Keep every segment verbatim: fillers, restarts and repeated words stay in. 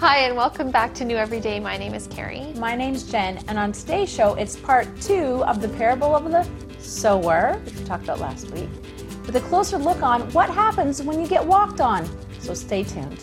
Hi, and welcome back to New Everyday. My name is Carrie. My name's Jen, and on today's show, it's part two of the parable of the sower, which we talked about last week, with a closer look on what happens when you get walked on. So stay tuned.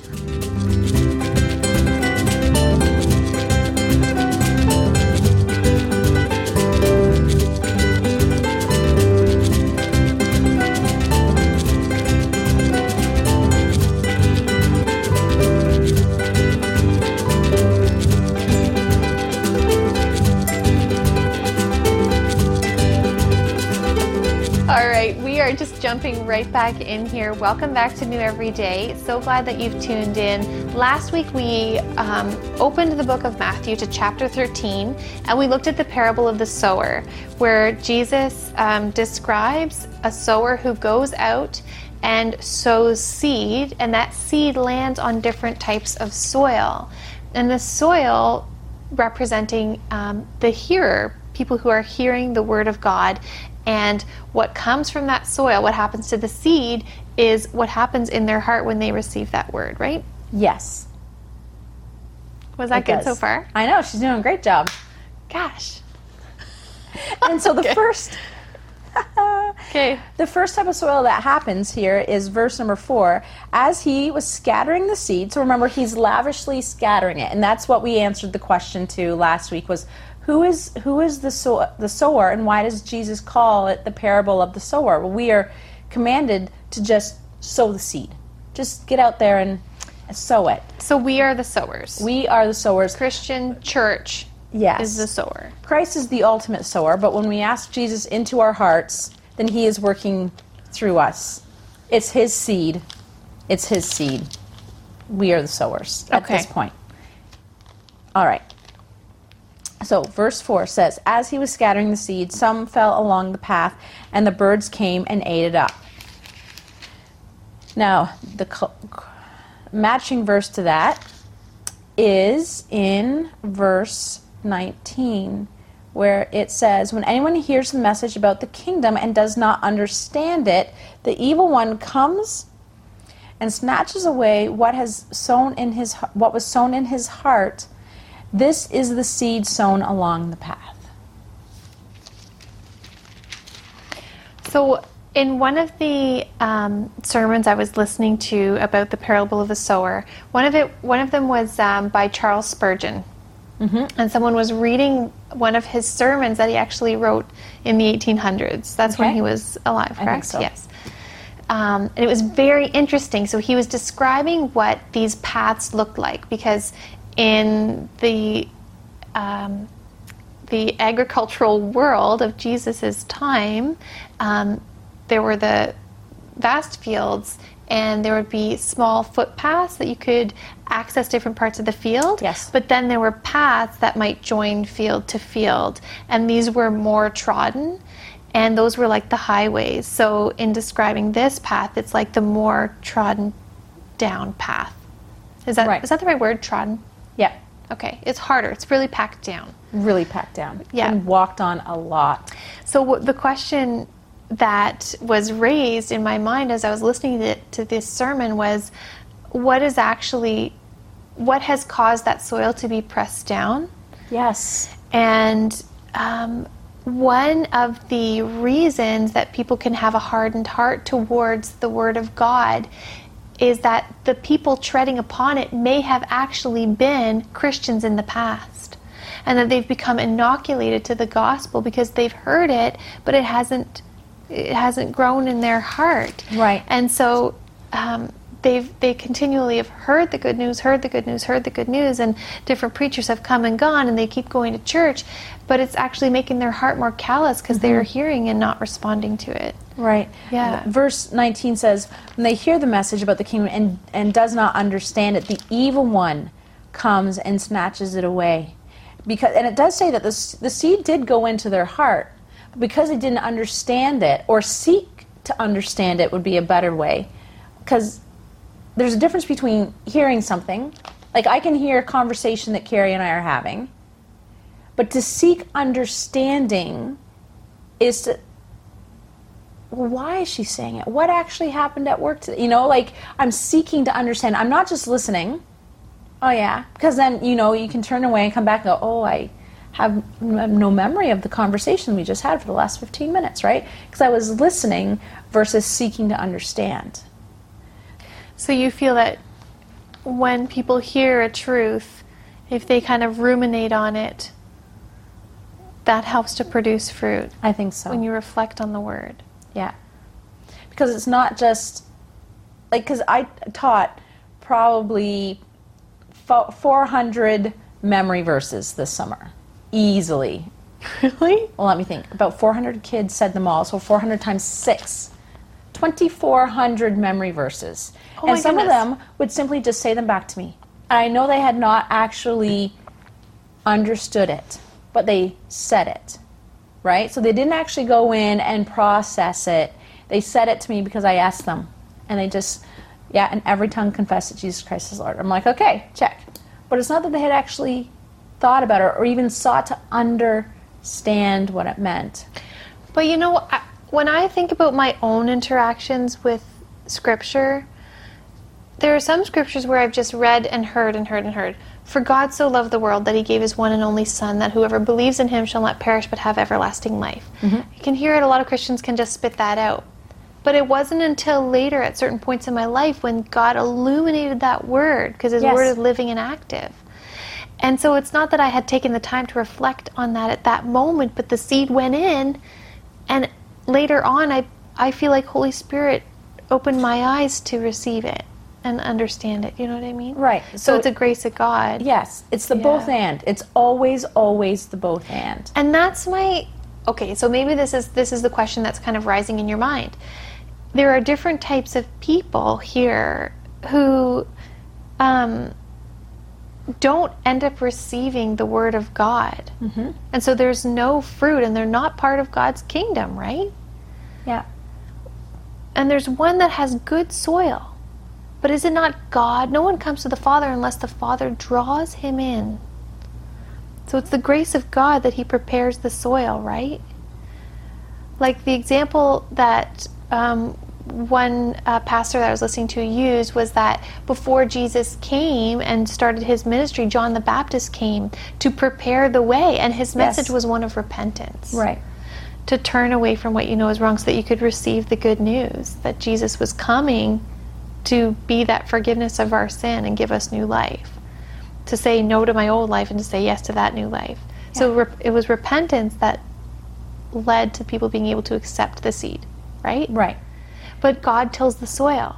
All right, we are just jumping right back in here. Welcome back to New Everyday. So glad that you've tuned in. Last week we um, opened the book of Matthew to chapter thirteen, and we looked at the parable of the sower, where Jesus um, describes a sower who goes out and sows seed, and that seed lands on different types of soil. And the soil representing um, the hearer, people who are hearing the word of God. And what comes from that soil, what happens to the seed, is what happens in their heart when they receive that word, right? Yes. Was that It good does. so far? I know, she's doing a great job. Gosh. And so the Okay. first Okay. the first type of soil that happens here is verse number four. As he was scattering the seed, so remember, he's lavishly scattering it, and that's what we answered the question to last week was, Who is who is the sow, the sower, and why does Jesus call it the parable of the sower? Well, we are commanded to just sow the seed. Just get out there and sow it. So we are the sowers. We are the sowers. Christian church Yes. is the sower. Christ is the ultimate sower, but when we ask Jesus into our hearts, then he is working through us. It's his seed. It's his seed. We are the sowers at Okay. this point. All right. So verse four says, as he was scattering the seed, some fell along the path, and the birds came and ate it up. Now, the co- matching verse to that is in verse nineteen, where it says, when anyone hears the message about the kingdom and does not understand it, the evil one comes and snatches away what has sown in his what was sown in his heart. This is the seed sown along the path. So in one of the um, sermons I was listening to about the parable of the sower, one of it, one of them was um, by Charles Spurgeon. Mm-hmm. And someone was reading one of his sermons that he actually wrote in the eighteen hundreds. That's Okay. when he was alive, correct? I think so. Yes. Um, and it was very interesting. So he was describing what these paths looked like, because in the um, the agricultural world of Jesus's time, um, there were the vast fields, and there would be small footpaths that you could access different parts of the field. Yes. But then there were paths that might join field to field, and these were more trodden, and those were like the highways. So in describing this path, it's like the more trodden down path. Is that Right. is that the right word, trodden? Yeah, Okay, it's harder. It's really packed down. really packed down. Yeah. And walked on a lot. So w- the question that was raised in my mind as I was listening to, to this sermon was, what is actually, what has caused that soil to be pressed down? Yes. And um, one of the reasons that people can have a hardened heart towards the Word of God is that the people treading upon it may have actually been Christians in the past, and that they've become inoculated to the gospel because they've heard it, but it hasn't it hasn't grown in their heart. Right. And so um, they've they continually have heard the good news, heard the good news, heard the good news, and different preachers have come and gone, and they keep going to church, but it's actually making their heart more callous because they are hearing and not responding to it. Right. Yeah. Verse nineteen says, when they hear the message about the kingdom and, and does not understand it, the evil one comes and snatches it away. Because, and it does say that the, the seed did go into their heart, but because they didn't understand it, or seek to understand it would be a better way. Because there's a difference between hearing something, like I can hear a conversation that Carrie and I are having, but to seek understanding is to, well, why is she saying it? What actually happened at work today? You know, like I'm seeking to understand. I'm not just listening. Oh, yeah. Because then, you know, you can turn away and come back and go, oh, I have n- no memory of the conversation we just had for the last fifteen minutes, right? Because I was listening versus seeking to understand. So you feel that when people hear a truth, if they kind of ruminate on it, that helps to produce fruit. I think so. When you reflect on the word. Yeah. Because it's not just, like, because I taught probably four hundred memory verses this summer. Easily. Really? Well, let me think. About four hundred kids said them all, so four hundred times six. twenty-four hundred memory verses. Oh, and my some goodness. of them would simply just say them back to me. And I know they had not actually understood it, but they said it, right? So they didn't actually go in and process it. They said it to me because I asked them. And they just, yeah, and every tongue confessed that Jesus Christ is Lord. I'm like, okay, check. But it's not that they had actually thought about it or even sought to understand what it meant. But you know, I, when I think about my own interactions with Scripture, there are some Scriptures where I've just read and heard and heard and heard. For God so loved the world that he gave his one and only Son, that whoever believes in him shall not perish but have everlasting life. Mm-hmm. You can hear it, a lot of Christians can just spit that out. But it wasn't until later, at certain points in my life, when God illuminated that word, because his Yes. word is living and active. And so it's not that I had taken the time to reflect on that at that moment, but the seed went in, and later on, I I feel like Holy Spirit opened my eyes to receive it and understand it. You know what I mean? Right. So, So it's a grace of God. Yes, it's the Yeah. both and. It's always, always the both and. And that's my, okay, so maybe this is this is the question that's kind of rising in your mind. There are different types of people here who um, don't end up receiving the Word of God. Mm-hmm. And so there's no fruit, and they're not part of God's kingdom, right? Yeah. And there's one that has good soil. But is it not God? No one comes to the Father unless the Father draws him in. So it's the grace of God that he prepares the soil, right? Like the example that um, one uh, pastor that I was listening to use was that before Jesus came and started his ministry, John the Baptist came to prepare the way, and his message Yes. was one of repentance. Right. To turn away from what you know is wrong so that you could receive the good news that Jesus was coming to be that forgiveness of our sin and give us new life. To say no to my old life and to say yes to that new life. Yeah. So re- it was repentance that led to people being able to accept the seed, right? Right. But God tills the soil.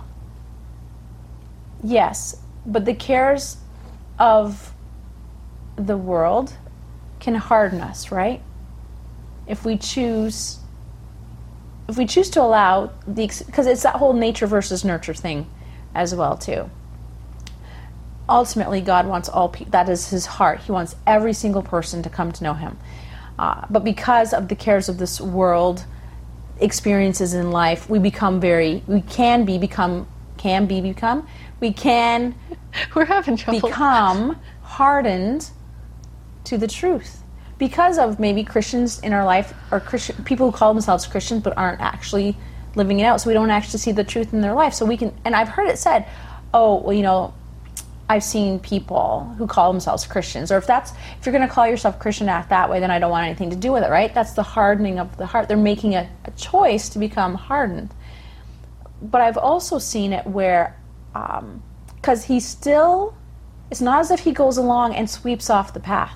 Yes, but the cares of the world can harden us, right? If we choose, if we choose to allow the, because it's that whole nature versus nurture thing as well too. Ultimately, God wants all people, that is his heart. He wants every single person to come to know him. Uh, but because of the cares of this world, experiences in life, we become very, we can be become, can be become, we can We're having trouble. become hardened to the truth because of maybe Christians in our life, or Christian people who call themselves Christians but aren't actually living it out. So we don't actually see the truth in their life. So we can, and I've heard it said, oh, well, you know, I've seen people who call themselves Christians, or if that's, if you're going to call yourself Christian, act that way, then I don't want anything to do with it, right? That's the hardening of the heart. They're making a, a choice to become hardened. But I've also seen it where, because um, he still, it's not as if he goes along and sweeps off the path.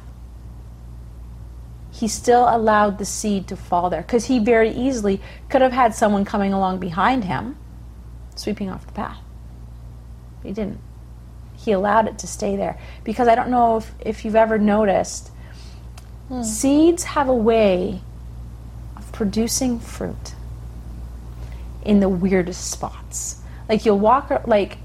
He still allowed the seed to fall there, because he very easily could have had someone coming along behind him, sweeping off the path. He didn't. He allowed it to stay there. Because I don't know if, if you've ever noticed, hmm. seeds have a way of producing fruit in the weirdest spots. Like you'll walk, like,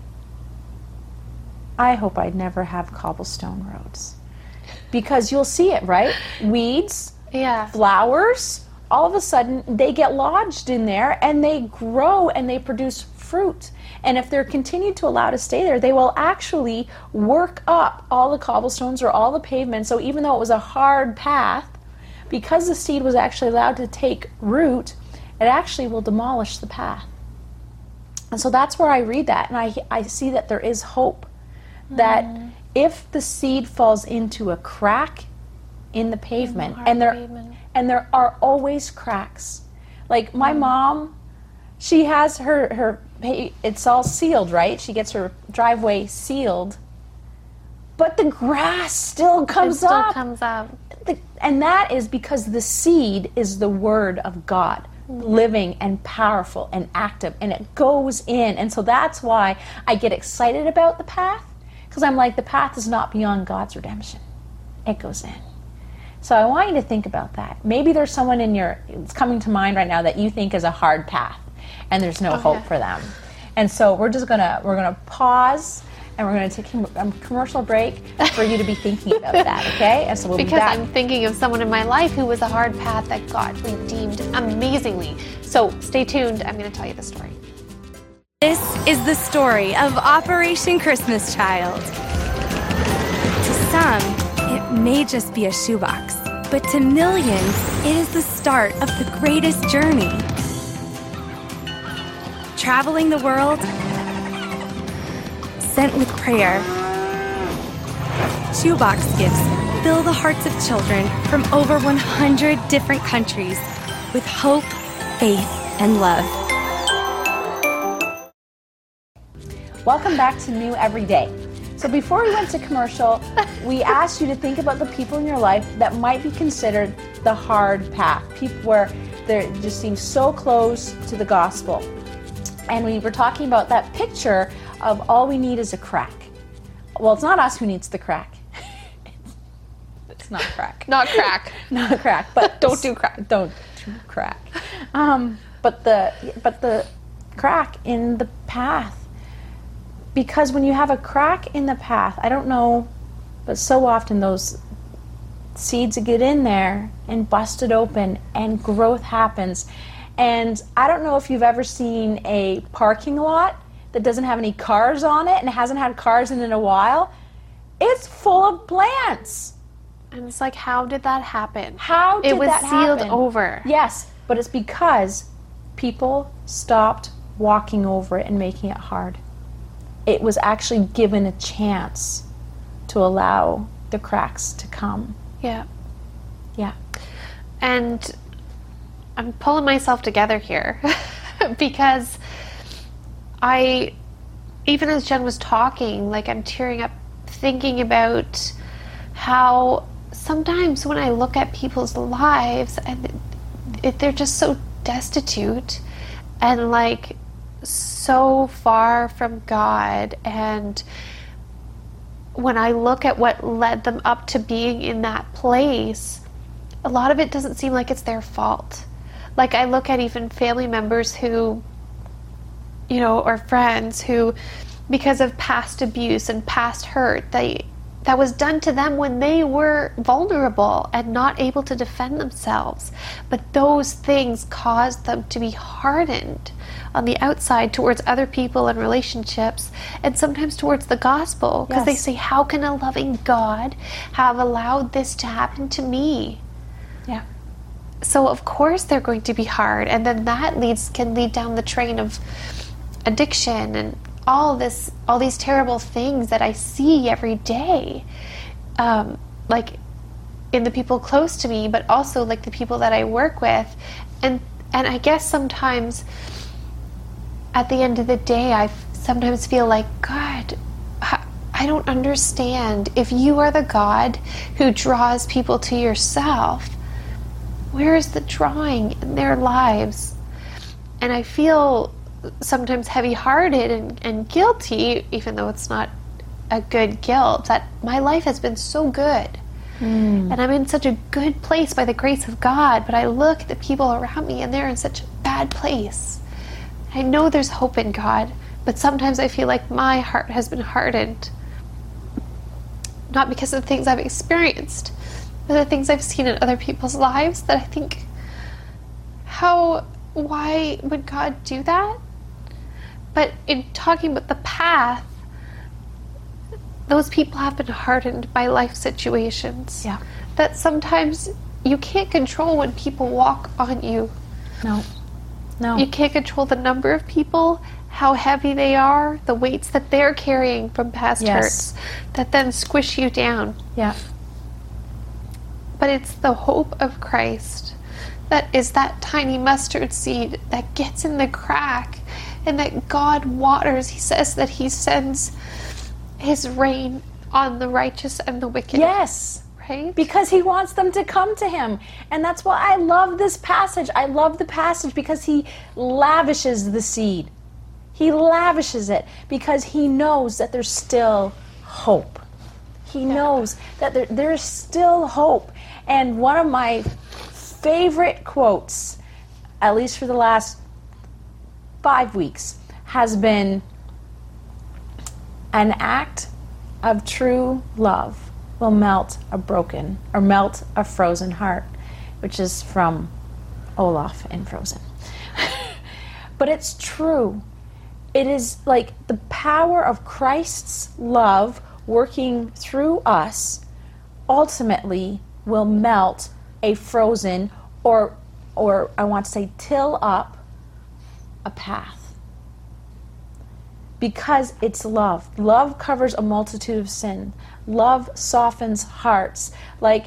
I hope I'd never have cobblestone roads. Because you'll see it, right? Weeds, yeah. flowers, all of a sudden they get lodged in there and they grow and they produce fruit. And if they're continued to allow to stay there, they will actually work up all the cobblestones or all the pavement. So even though it was a hard path, because the seed was actually allowed to take root, it actually will demolish the path. And so that's where I read that, and I I see that there is hope. That if the seed falls into a crack in the pavement, hard and there pavement. and there are always cracks. Like my mom, she has her her pa- it's all sealed, right? She gets her driveway sealed, but the grass still It comes still up. comes up. The- and that is because the seed is the Word of God, living and powerful and active, and it goes in. And so that's why I get excited about the path, because I'm like, the path is not beyond God's redemption. It goes in. So I want you to think about that. Maybe there's someone in your, it's coming to mind right now that you think is a hard path, and there's no Oh, hope yeah. for them. And so we're just gonna we're gonna pause, and we're gonna take a commercial break for you to be thinking about that. Okay? And so we'll Because be back. I'm thinking of someone in my life who was a hard path that God redeemed amazingly. So stay tuned. I'm going to tell you the story. This is the story of Operation Christmas Child. To some, it may just be a shoebox, but to millions, it is the start of the greatest journey. Traveling the world, sent with prayer. Shoebox gifts fill the hearts of children from over one hundred different countries with hope, faith, and love. Welcome back to New Every Day. So before we went to commercial, we asked you to think about the people in your life that might be considered the hard path, people where they just seem so close to the gospel. And we were talking about that picture of all we need is a crack. Well, it's not us who needs the crack. It's not crack. Not crack. Not crack, but Don't do crack. Don't do crack. Um, but the but the crack in the path. Because when you have a crack in the path, I don't know, but so often those seeds get in there and bust it open and growth happens. And I don't know if you've ever seen a parking lot that doesn't have any cars on it and it hasn't had cars in it in a while. It's full of plants. And it's like, how did that happen? How did It was that sealed happen? over. Yes, but it's because people stopped walking over it and making it hard. It was actually given a chance to allow the cracks to come. Yeah. Yeah. And I'm pulling myself together here because I, even as Jen was talking, like I'm tearing up thinking about how sometimes when I look at people's lives and it, it, they're just so destitute and like so far from God, and when I look at what led them up to being in that place, a lot of it doesn't seem like it's their fault. Like I look at even family members who, you know, or friends who, because of past abuse and past hurt, they that was done to them when they were vulnerable and not able to defend themselves. But those things caused them to be hardened on the outside towards other people and relationships, and sometimes towards the gospel, because they Yes. say, how can a loving God have allowed this to happen to me? Yeah. So of course they're going to be hard, and then that leads can lead down the train of addiction and all this, all these terrible things that I see every day, um, like in the people close to me, but also like the people that I work with, and and I guess sometimes at the end of the day, I f- sometimes feel like, God, I, I don't understand. If you are the God who draws people to yourself, where is the drawing in their lives? And I feel sometimes heavy-hearted and, and guilty, even though it's not a good guilt, that my life has been so good. Mm. And I'm in such a good place by the grace of God, but I look at the people around me and they're in such a bad place. I know there's hope in God, but sometimes I feel like my heart has been hardened. Not because of the things I've experienced, but the things I've seen in other people's lives that I think, how, why would God do that? But in talking about the path, those people have been hardened by life situations. Yeah. That sometimes you can't control when people walk on you. No. No. You can't control the number of people, how heavy they are, the weights that they're carrying from past Yes. hurts that then squish you down. Yeah. But it's the hope of Christ that is that tiny mustard seed that gets in the crack, and that God waters. He says that he sends his rain on the righteous and the wicked. Yes. Right? Because he wants them to come to him. And that's why I love this passage. I love the passage because he lavishes the seed. He lavishes it because he knows that there's still hope. He knows that there, there's still hope. And one of my favorite quotes, at least for the last five weeks, has been, an act of true love will melt a broken, or melt a frozen heart, which is from Olaf in Frozen. But it's true. It is like the power of Christ's love working through us ultimately will melt a frozen, or or I want to say till up a path. Because it's love. Love covers a multitude of sin. Love softens hearts. Like,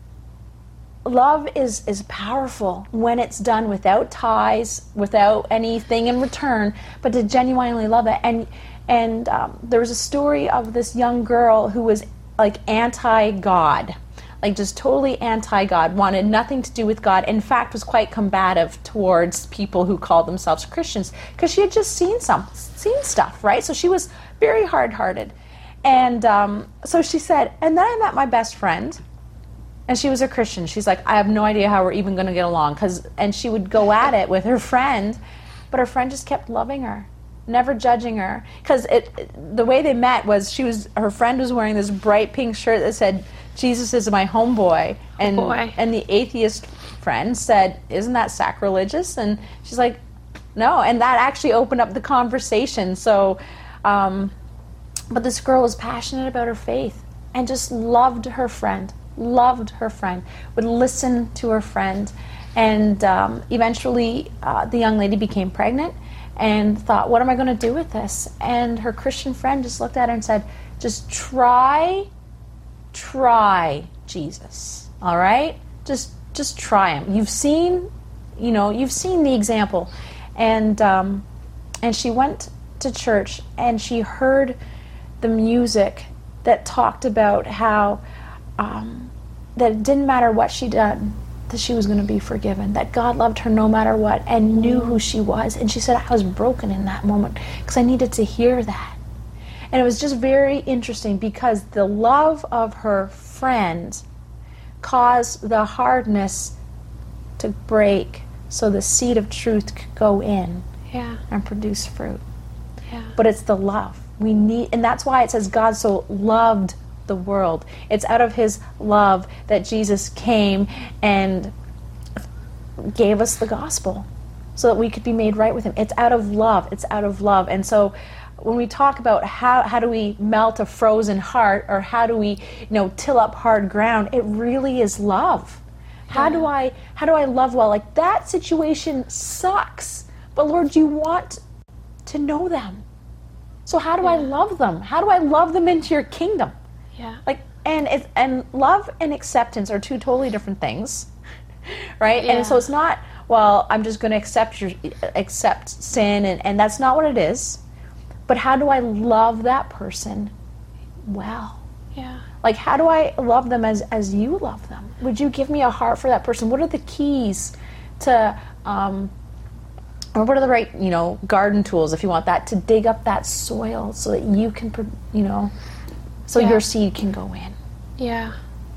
love is, is powerful when it's done without ties, without anything in return, but to genuinely love it. And and um, there was a story of this young girl who was like anti-God, like just totally anti-God, wanted nothing to do with God. In fact, was quite combative towards people who called themselves Christians because she had just seen some seen stuff, right? So she was very hard-hearted. And um, so she said, and then I met my best friend, and she was a Christian. She's like, I have no idea how we're even going to get along. Cause, and she would go at it with her friend, but her friend just kept loving her, never judging her. Because it, it, the way they met was she was her friend was wearing this bright pink shirt that said, Jesus is my homeboy. And, Boy. and the atheist friend said, isn't that sacrilegious? And she's like, no. And that actually opened up the conversation. So, um, but this girl was passionate about her faith and just loved her friend, loved her friend, would listen to her friend. And um, eventually uh, the young lady became pregnant and thought, what am I going to do with this? And her Christian friend just looked at her and said, just try, try Jesus, all right? Just just try him. You've seen, you know, you've seen the example. And um, and she went to church and she heard the music that talked about how um, that it didn't matter what she did, that she was going to be forgiven, that God loved her no matter what and knew who she was. And she said, I was broken in that moment because I needed to hear that. And it was just very interesting because the love of her friend caused the hardness to break so the seed of truth could go in Yeah. and produce fruit. Yeah. But it's the love. We need, and that's why it says God so loved the world. It's out of his love that Jesus came and gave us the gospel so that we could be made right with him. It's out of love. It's out of love. And so when we talk about how, how do we melt a frozen heart, or how do we, you know, till up hard ground, it really is love. How do I how do I love well? Like, that situation sucks, but Lord, you want to know them. So how do Yeah. I love them? How do I love them into your kingdom? Yeah. Like, and it's, and love and acceptance are two totally different things, right? Yeah. And so it's not, well, I'm just going to accept your accept sin, and, and that's not what it is. But how do I love that person well? Yeah. Like, how do I love them as, as you love them? Would you give me a heart for that person? What are the keys to, um, or what are the right, you know, garden tools, if you want that, to dig up that soil so that you can, pro- you know, so Yeah. your seed can go in? Yeah.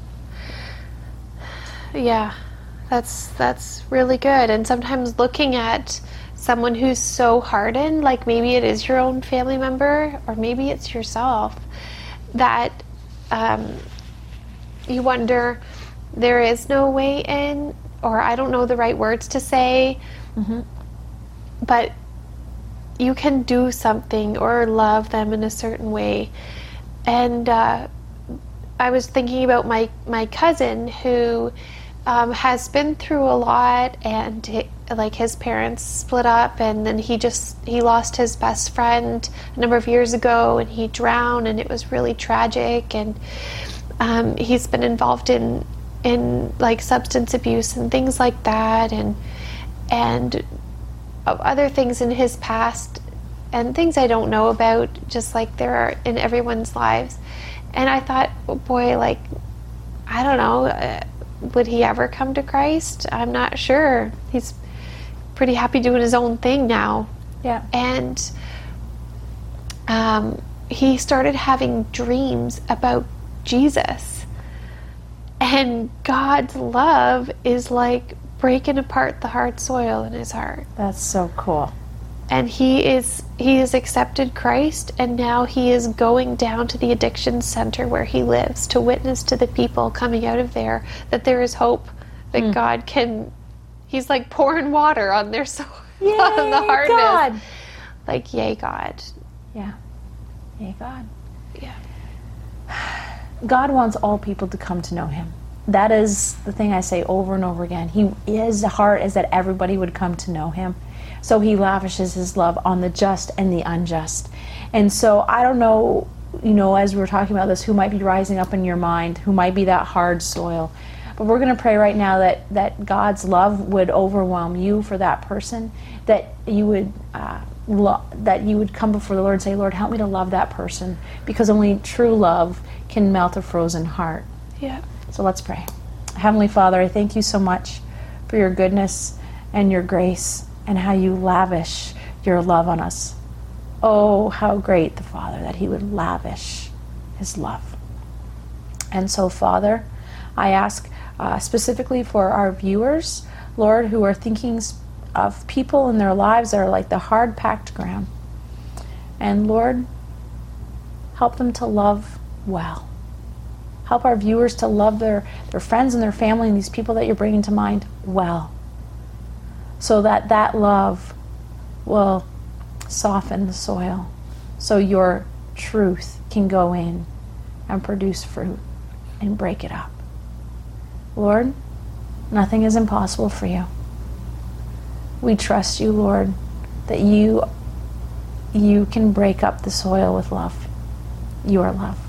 Yeah. That's that's really good. And sometimes looking at someone who's so hardened, like maybe it is your own family member or maybe it's yourself, that um, you wonder, there is no way in, or I don't know the right words to say, Mm-hmm. but you can do something or love them in a certain way. And uh, I was thinking about my, my cousin who um, has been through a lot, and he, like his parents split up, and then he just he lost his best friend a number of years ago, and he drowned, and it was really tragic. And um, he's been involved in in like substance abuse and things like that, and and other things in his past, and things I don't know about, just like there are in everyone's lives. And I thought, oh boy, like, I don't know, uh, would he ever come to Christ? I'm not sure. He's pretty happy doing his own thing now. Yeah. And um, he started having dreams about Jesus. And God's love is like breaking apart the hard soil in his heart. That's so cool. And he is he has accepted Christ, and now he is going down to the addiction center where he lives to witness to the people coming out of there that there is hope, that mm. God can, he's like pouring water on their soul, yay, on the hardness. God. Like, yay, God. Yeah. Yay, God. Yeah. God wants all people to come to know him. That is the thing I say over and over again. He, his heart is that everybody would come to know him. So he lavishes his love on the just and the unjust. And so I don't know, you know, as we were talking about this, who might be rising up in your mind, who might be that hard soil. But we're going to pray right now that, that God's love would overwhelm you for that person, that you would uh, lo- that you would come before the Lord and say, Lord, help me to love that person, because only true love can melt a frozen heart. Yeah. So let's pray. Heavenly Father, I thank you so much for your goodness and your grace, and how you lavish your love on us. Oh, how great the Father, that he would lavish his love. And so, Father, I ask uh, specifically for our viewers, Lord, who are thinking of people in their lives that are like the hard-packed ground. And Lord, help them to love well. Help our viewers to love their, their friends and their family and these people that you're bringing to mind well, so that that love will soften the soil, so your truth can go in and produce fruit and break it up. Lord, nothing is impossible for you. We trust you, Lord, that you, you can break up the soil with love, your love.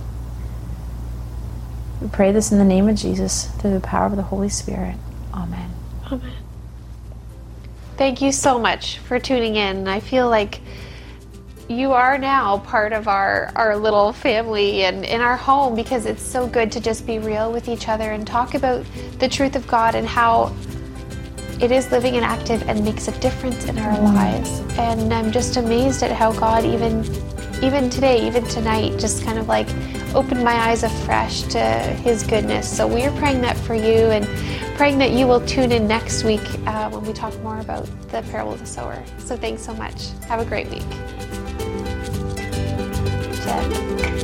We pray this in the name of Jesus, through the power of the Holy Spirit. Amen. Amen. Thank you so much for tuning in. I feel like you are now part of our, our little family and in our home, because it's so good to just be real with each other and talk about the truth of God and how it is living and active and makes a difference in our lives. And I'm just amazed at how God even even today, even tonight, just kind of like opened my eyes afresh to his goodness. So we are praying that for you, and praying that you will tune in next week uh, when we talk more about the parable of the sower. So thanks so much. Have a great week. Jen.